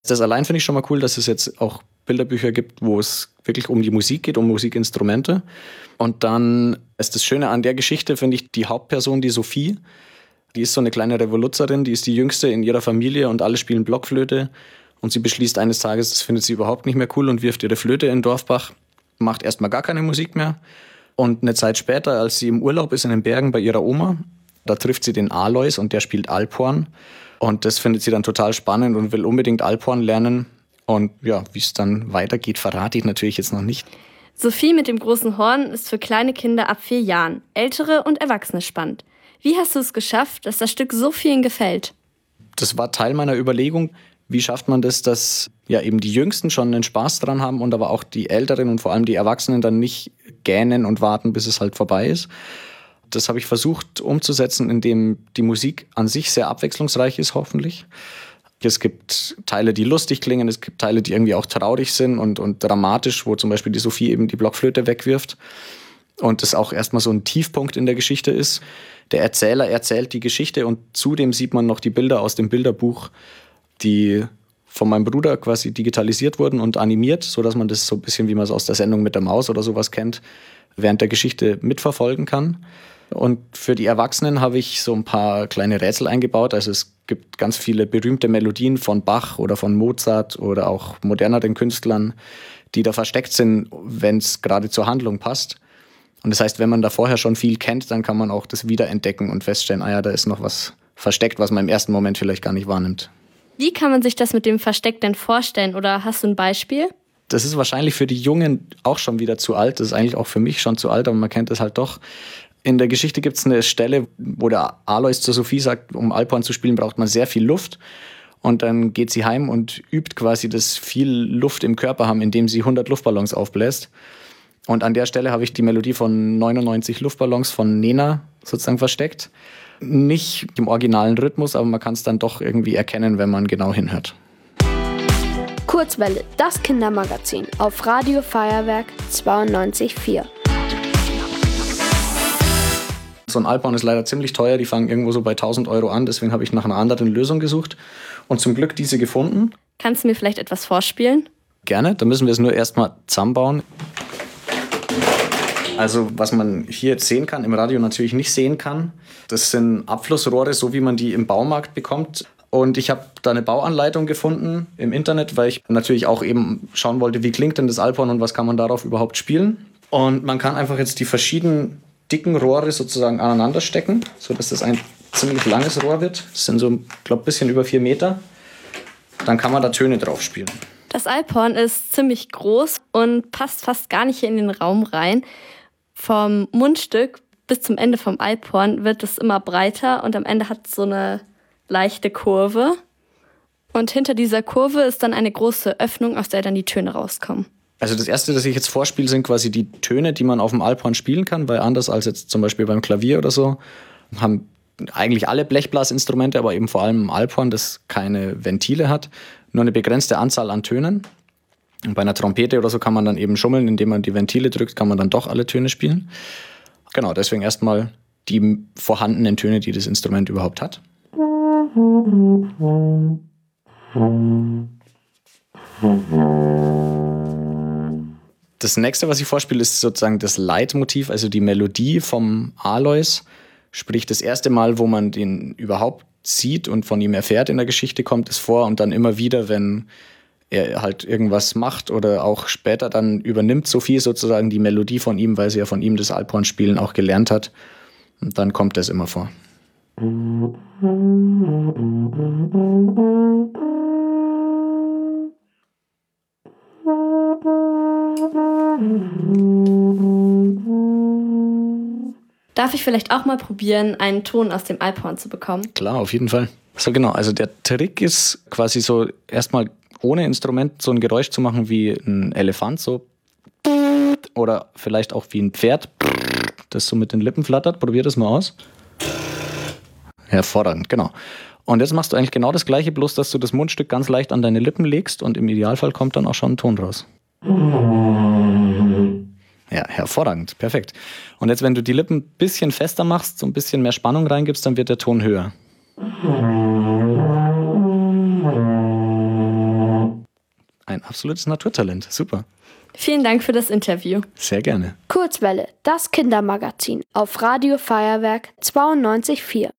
Das allein finde ich schon mal cool, dass es jetzt auch Bilderbücher gibt, wo es wirklich um die Musik geht, um Musikinstrumente. Und dann ist das Schöne an der Geschichte, finde ich, die Hauptperson, die Sophie, die ist so eine kleine Revoluzerin, die ist die Jüngste in ihrer Familie und alle spielen Blockflöte. Und sie beschließt eines Tages, das findet sie überhaupt nicht mehr cool und wirft ihre Flöte in den Dorfbach, macht erstmal gar keine Musik mehr. Und eine Zeit später, als sie im Urlaub ist in den Bergen bei ihrer Oma, da trifft sie den Alois und der spielt Alphorn. Und das findet sie dann total spannend und will unbedingt Alphorn lernen. Und ja, wie es dann weitergeht, verrate ich natürlich jetzt noch nicht. Sophie mit dem großen Horn ist für kleine Kinder ab 4 Jahren, Ältere und Erwachsene spannend. Wie hast du es geschafft, dass das Stück so vielen gefällt? Das war Teil meiner Überlegung, wie schafft man das, dass ja eben die Jüngsten schon einen Spaß dran haben und aber auch die Älteren und vor allem die Erwachsenen dann nicht gähnen und warten, bis es halt vorbei ist. Das habe ich versucht umzusetzen, indem die Musik an sich sehr abwechslungsreich ist, hoffentlich. Es gibt Teile, die lustig klingen, es gibt Teile, die irgendwie auch traurig sind und dramatisch, wo zum Beispiel die Sophie eben die Blockflöte wegwirft. Und das auch erstmal so ein Tiefpunkt in der Geschichte ist. Der Erzähler erzählt die Geschichte und zudem sieht man noch die Bilder aus dem Bilderbuch, die von meinem Bruder quasi digitalisiert wurden und animiert, sodass man das so ein bisschen, wie man es aus der Sendung mit der Maus oder sowas kennt, während der Geschichte mitverfolgen kann. Und für die Erwachsenen habe ich so ein paar kleine Rätsel eingebaut. Also es gibt ganz viele berühmte Melodien von Bach oder von Mozart oder auch moderneren Künstlern, die da versteckt sind, wenn es gerade zur Handlung passt. Und das heißt, wenn man da vorher schon viel kennt, dann kann man auch das wiederentdecken und feststellen, ah ja, da ist noch was versteckt, was man im ersten Moment vielleicht gar nicht wahrnimmt. Wie kann man sich das mit dem Versteck denn vorstellen? Oder hast du ein Beispiel? Das ist wahrscheinlich für die Jungen auch schon wieder zu alt. Das ist eigentlich auch für mich schon zu alt, aber man kennt es halt doch. In der Geschichte gibt es eine Stelle, wo der Alois zu Sophie sagt, um Alphorn zu spielen, braucht man sehr viel Luft. Und dann geht sie heim und übt quasi das viel Luft im Körper haben, indem sie 100 Luftballons aufbläst. Und an der Stelle habe ich die Melodie von 99 Luftballons von Nena sozusagen versteckt. Nicht im originalen Rhythmus, aber man kann es dann doch irgendwie erkennen, wenn man genau hinhört. Kurzwelle, das Kindermagazin auf Radio Feuerwerk 92,4. So ein Alphorn ist leider ziemlich teuer, die fangen irgendwo so bei 1.000 Euro an, deswegen habe ich nach einer anderen Lösung gesucht und zum Glück diese gefunden. Kannst du mir vielleicht etwas vorspielen? Gerne, da müssen wir es nur erstmal zusammenbauen. Also was man hier jetzt sehen kann, im Radio natürlich nicht sehen kann, das sind Abflussrohre, so wie man die im Baumarkt bekommt. Und ich habe da eine Bauanleitung gefunden im Internet, weil ich natürlich auch eben schauen wollte, wie klingt denn das Alphorn und was kann man darauf überhaupt spielen. Und man kann einfach jetzt die verschiedenen dicken Rohre sozusagen aneinander stecken, sodass das ein ziemlich langes Rohr wird. Das sind so, glaube ich, ein bisschen über 4 Meter. Dann kann man da Töne drauf spielen. Das Alphorn ist ziemlich groß und passt fast gar nicht hier in den Raum rein. Vom Mundstück bis zum Ende vom Alphorn wird es immer breiter und am Ende hat es so eine leichte Kurve. Und hinter dieser Kurve ist dann eine große Öffnung, aus der dann die Töne rauskommen. Also das Erste, das ich jetzt vorspiele, sind quasi die Töne, die man auf dem Alphorn spielen kann, weil anders als jetzt zum Beispiel beim Klavier oder so, haben eigentlich alle Blechblasinstrumente, aber eben vor allem im Alphorn, das keine Ventile hat, nur eine begrenzte Anzahl an Tönen. Und bei einer Trompete oder so kann man dann eben schummeln, indem man die Ventile drückt, kann man dann doch alle Töne spielen. Genau, deswegen erstmal die vorhandenen Töne, die das Instrument überhaupt hat. Das nächste, was ich vorspiele, ist sozusagen das Leitmotiv, also die Melodie vom Alois. Sprich, das erste Mal, wo man den überhaupt sieht und von ihm erfährt in der Geschichte, kommt es vor und dann immer wieder, wenn er halt irgendwas macht oder auch später dann übernimmt Sophie sozusagen die Melodie von ihm, weil sie ja von ihm das Alphorn-Spielen auch gelernt hat. Und dann kommt das immer vor. Darf ich vielleicht auch mal probieren, einen Ton aus dem Alphorn zu bekommen? Klar, auf jeden Fall. So genau, also der Trick ist quasi so erstmal ohne Instrument so ein Geräusch zu machen wie ein Elefant, so oder vielleicht auch wie ein Pferd, das so mit den Lippen flattert. Probier das mal aus. Hervorragend, genau. Und jetzt machst du eigentlich genau das Gleiche, bloß dass du das Mundstück ganz leicht an deine Lippen legst und im Idealfall kommt dann auch schon ein Ton raus. Ja, hervorragend, perfekt. Und jetzt, wenn du die Lippen ein bisschen fester machst, so ein bisschen mehr Spannung reingibst, dann wird der Ton höher. Ein absolutes Naturtalent. Super. Vielen Dank für das Interview. Sehr gerne. Kurzwelle, das Kindermagazin auf Radio Feuerwerk 92.4.